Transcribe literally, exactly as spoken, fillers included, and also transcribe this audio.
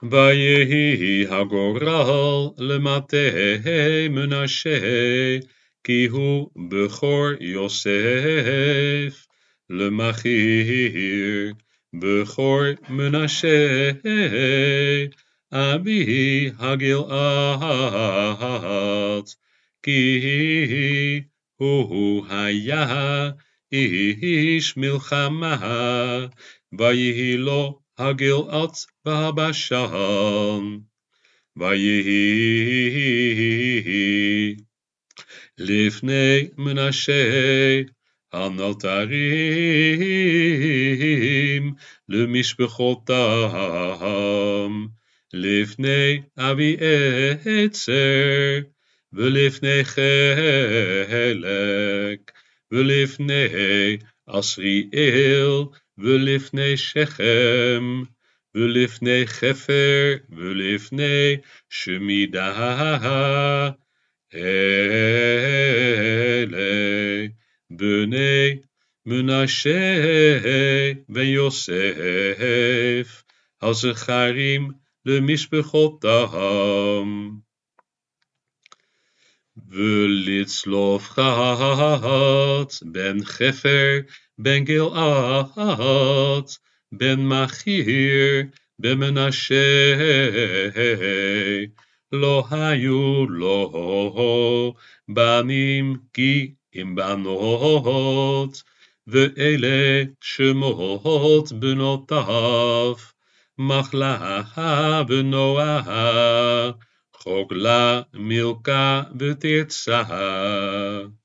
ויהי הגורל למטה מנשה, כי הוא בכור יוסף, למחיר בכור מנשה, אבי הגלעד, כי הוא היה איש מלחמה, ויהי לו הגלעד בבשן. ויהי לפני מנשה הנותרים למשפחותם, לפני אביעצר ולפני חלק ולפני עשריאל ולפני שכם ולפני חפר ולפני שמידה, אלה בני מנשה ויוסף הזכרים למשפחותם. ולצלופחד בן חפר בן גלעד בן מחיר במנשה, לא היו לו בנים כי אם בנות, ואלה שמות בנותיו, מחלה ונועה, חוגלה, מילכה ותרצה.